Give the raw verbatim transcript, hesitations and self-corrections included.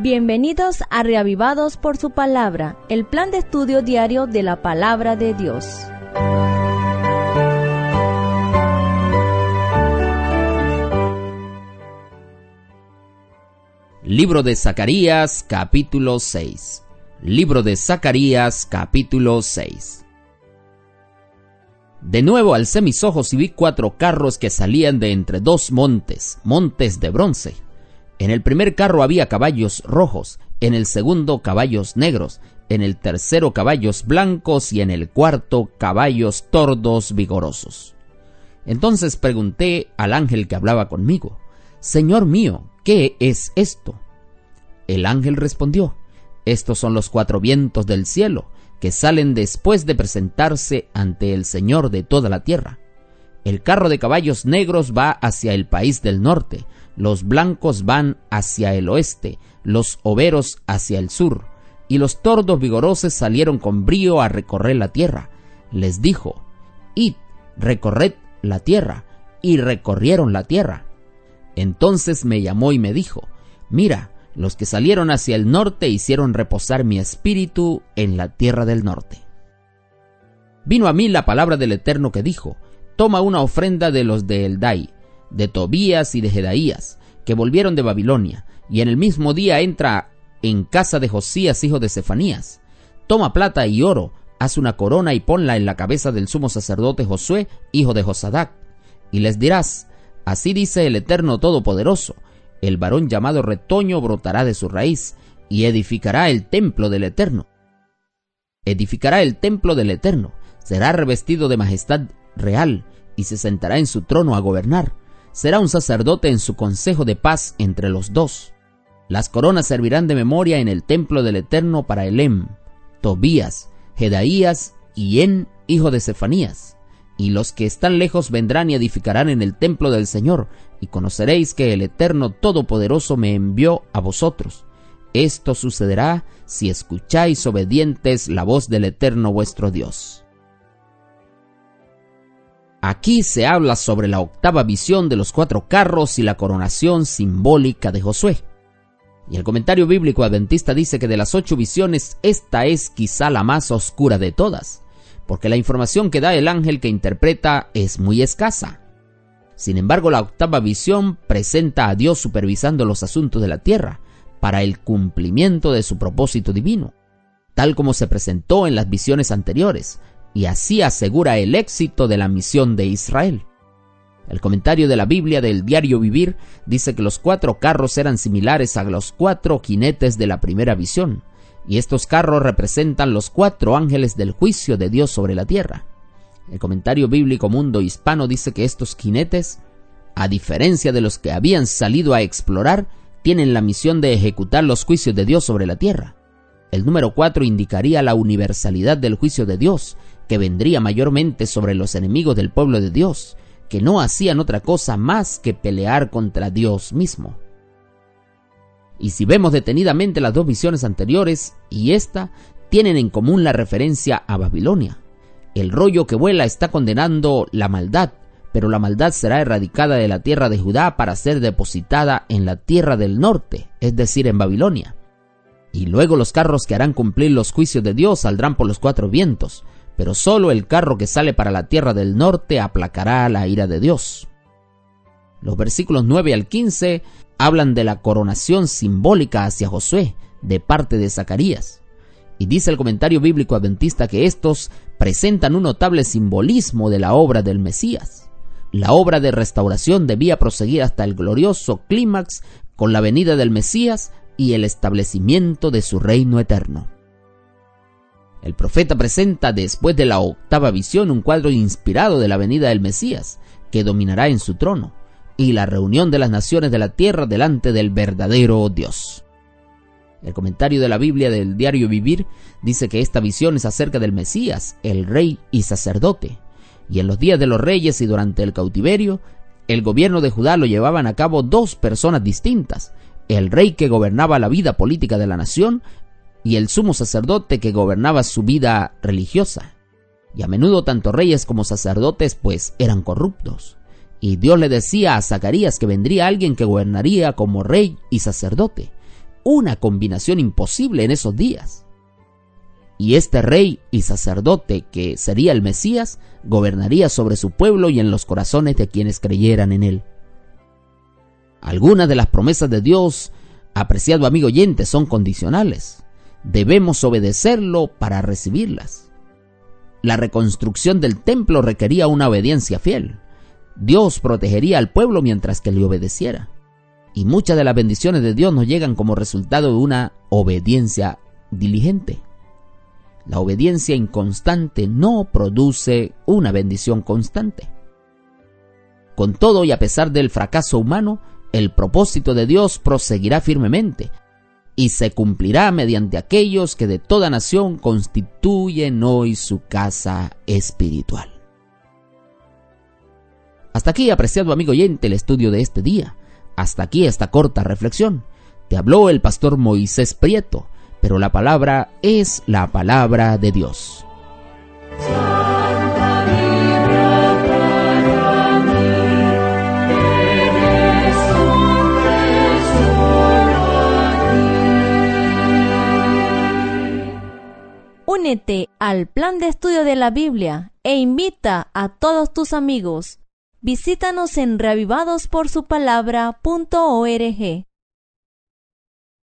Bienvenidos a Reavivados por su Palabra, el plan de estudio diario de la Palabra de Dios. Libro de Zacarías, capítulo seis. Libro de Zacarías, capítulo seis. De nuevo alcé mis ojos y vi cuatro carros que salían de entre dos montes, montes de bronce. En el primer carro había caballos rojos, en el segundo caballos negros, en el tercero caballos blancos y en el cuarto caballos tordos vigorosos. Entonces pregunté al ángel que hablaba conmigo: Señor mío, ¿qué es esto? El ángel respondió: Estos son los cuatro vientos del cielo, que salen después de presentarse ante el Señor de toda la tierra. El carro de caballos negros va hacia el país del norte, los blancos van hacia el oeste, los overos hacia el sur, y los tordos vigorosos salieron con brío a recorrer la tierra. Les dijo: Id, recorred la tierra, y recorrieron la tierra. Entonces me llamó y me dijo: Mira, los que salieron hacia el norte hicieron reposar mi espíritu en la tierra del norte. Vino a mí la palabra del Eterno que dijo: Toma una ofrenda de los de Eldai, de Tobías y de Jedaías, que volvieron de Babilonia, y en el mismo día entra en casa de Josías, hijo de Sefanías. Toma plata y oro, haz una corona y ponla en la cabeza del sumo sacerdote Josué, hijo de Josadac. Y les dirás: Así dice el Eterno Todopoderoso: El varón llamado retoño brotará de su raíz, y edificará el templo del Eterno. Edificará el templo del Eterno, será revestido de majestad real, y se sentará en su trono a gobernar. Será un sacerdote en su consejo de paz entre los dos. Las coronas servirán de memoria en el templo del Eterno para Elem, Tobías, Jedaías y En, hijo de Sefanías. Y los que están lejos vendrán y edificarán en el templo del Señor, y conoceréis que el Eterno Todopoderoso me envió a vosotros. Esto sucederá si escucháis obedientes la voz del Eterno vuestro Dios. Aquí se habla sobre la octava visión de los cuatro carros y la coronación simbólica de Josué. Y el comentario bíblico adventista dice que de las ocho visiones, esta es quizá la más oscura de todas, porque la información que da el ángel que interpreta es muy escasa. Sin embargo, la octava visión presenta a Dios supervisando los asuntos de la tierra para el cumplimiento de su propósito divino, tal como se presentó en las visiones anteriores, y así asegura el éxito de la misión de Israel. El comentario de la Biblia del Diario Vivir dice que los cuatro carros eran similares a los cuatro jinetes de la primera visión, y estos carros representan los cuatro ángeles del juicio de Dios sobre la tierra. El comentario bíblico Mundo Hispano dice que estos jinetes, a diferencia de los que habían salido a explorar, tienen la misión de ejecutar los juicios de Dios sobre la tierra. El número cuatro indicaría la universalidad del juicio de Dios, que vendría mayormente sobre los enemigos del pueblo de Dios, que no hacían otra cosa más que pelear contra Dios mismo. Y si vemos detenidamente las dos visiones anteriores y esta, tienen en común la referencia a Babilonia. El rollo que vuela está condenando la maldad, pero la maldad será erradicada de la tierra de Judá para ser depositada en la tierra del norte, es decir, en Babilonia. Y luego los carros que harán cumplir los juicios de Dios saldrán por los cuatro vientos, pero solo el carro que sale para la tierra del norte aplacará la ira de Dios. Los versículos nueve al quince hablan de la coronación simbólica hacia Josué de parte de Zacarías. Y dice el comentario bíblico adventista que estos presentan un notable simbolismo de la obra del Mesías. La obra de restauración debía proseguir hasta el glorioso clímax con la venida del Mesías y el establecimiento de su reino eterno. El profeta presenta después de la octava visión un cuadro inspirado de la venida del Mesías, que dominará en su trono, y la reunión de las naciones de la tierra delante del verdadero Dios. El comentario de la Biblia del Diario Vivir dice que esta visión es acerca del Mesías, el rey y sacerdote, y en los días de los reyes y durante el cautiverio, el gobierno de Judá lo llevaban a cabo dos personas distintas: el rey que gobernaba la vida política de la nación y el sumo sacerdote que gobernaba su vida religiosa. Y a menudo tanto reyes como sacerdotes pues eran corruptos. Y Dios le decía a Zacarías que vendría alguien que gobernaría como rey y sacerdote. una combinación imposible en esos días. Y este rey y sacerdote, que sería el Mesías, gobernaría sobre su pueblo y en los corazones de quienes creyeran en él. Algunas de las promesas de Dios, apreciado amigo oyente, son condicionales. Debemos obedecerlo para recibirlas. La reconstrucción del templo requería una obediencia fiel. Dios protegería al pueblo mientras que le obedeciera. Y muchas de las bendiciones de Dios nos llegan como resultado de una obediencia diligente. La obediencia inconstante no produce una bendición constante. Con todo y a pesar del fracaso humano, el propósito de Dios proseguirá firmemente y se cumplirá mediante aquellos que de toda nación constituyen hoy su casa espiritual. Hasta aquí, apreciado amigo oyente, el estudio de este día. Hasta aquí esta corta reflexión. Te habló el pastor Moisés Prieto, pero la palabra es la palabra de Dios. Santa Biblia para mí, eres un tesoro a ti. Únete al plan de estudio de la Biblia e invita a todos tus amigos. Visítanos en reavivados por su palabra punto org.